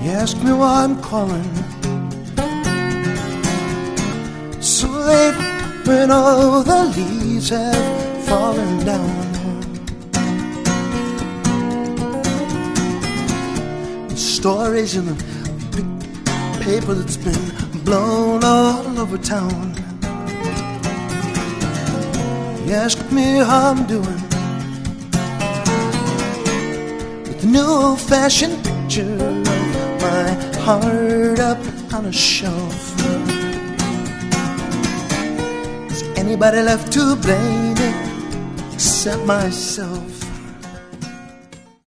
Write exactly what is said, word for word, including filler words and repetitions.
ask me why I'm calling so late when all the leaves have fallen down. The stories in the big paper that's been blown all over town. You ask me how I'm doing with the new old-fashioned picture of my heart up on a shelf. Is anybody left to blame it except myself?